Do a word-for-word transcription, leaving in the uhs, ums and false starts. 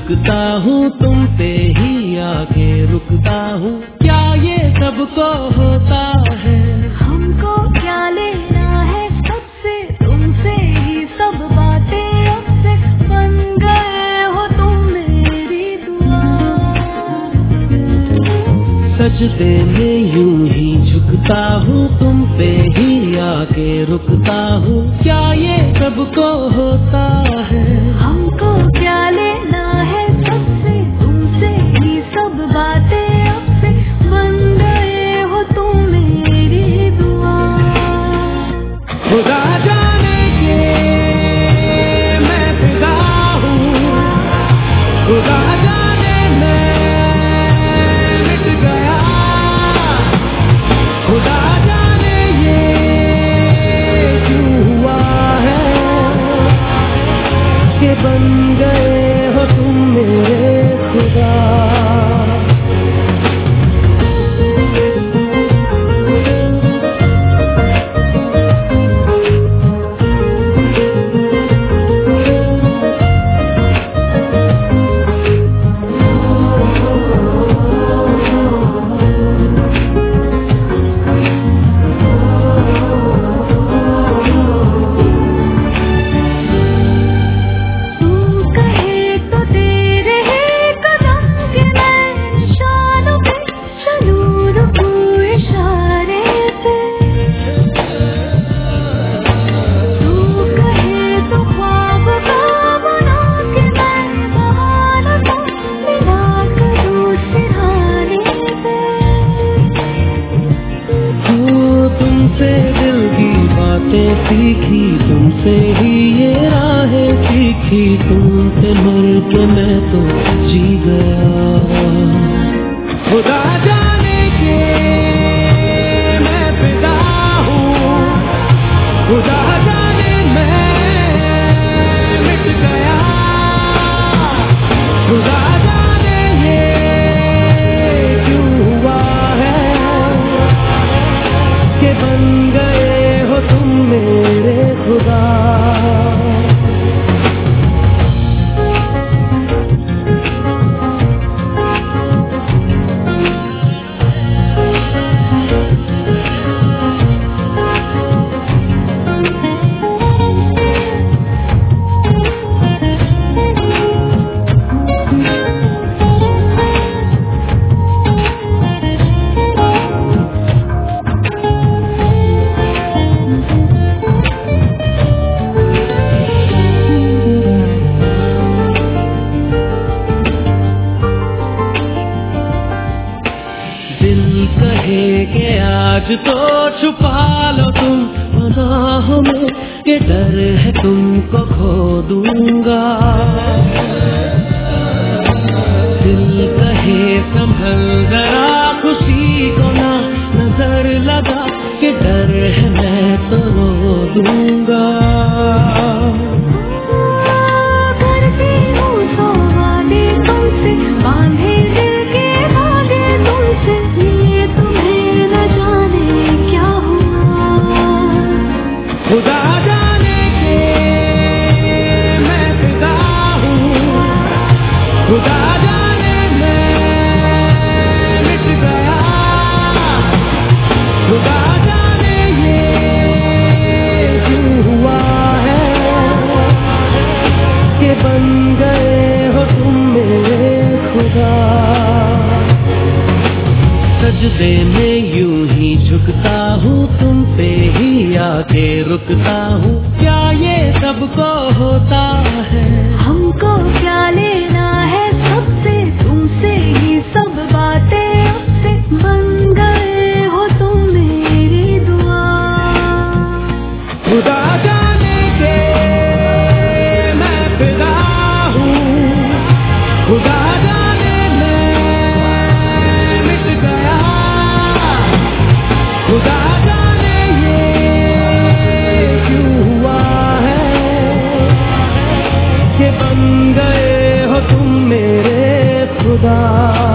झुकता हूँ तुम पे ही आके रुकता हूँ, क्या ये सबको होता है? हमको क्या लेना है सबसे, तुमसे ही सब बातें अब से बन गए हो तुम मेरी दुआ। सजदे में यूं ही झुकता हूँ तुम पे ही आके रुकता हूँ, क्या ये सबको होता है? हमको क्या लेना है सबसे, तुमसे ही सब बातें अब से बन गए हो तुम मेरी दुआ। खुदा जाने के मैं फिदा हूँ, खुदा जाने मैं मिट गया, खुदा जाने ये क्यों हुआ है कि बन गए हो तुम मेरे खुदा। सीखी तुमसे ही ये राहें सीखी, तुमसे मर के मैं तो जी गया। खुदा जाने के मैं फिदा हूँ, खुदा जाने मैं मिट गया, खुदा जाने ये क्यों हुआ है कि बन गए हो तुम मेरे खुदा। दिल कहे कि आज तो छुपा लो तुम पनाहों में, कि डर है तुमको खो दूंगा। दिल कहे संभल जरा खुशी को ना नजर लगा, कि डर है मैं तो रो दूंगा। खुदा जाने के मैं फिदा हूँ, खुदा जाने मैं मिट गया, खुदा जाने ये क्यों हुआ है कि बन गए हो तुम मेरे खुदा। सजदे में यूं ही झुकता हूँ तुम पे ही आके रुकता हूँ, क्या ये सबको होता है? हमको क्या लेना है सबसे, तुमसे ही सब बातें अब से बन गए हो तुम मेरी दुआ। खुदा जाने के मैं फिदा हूँ, खुदा जाने मैं मिट गया, खुदा जाने ये क्यों हुआ है कि बन गए हो तुम मेरे खुदा।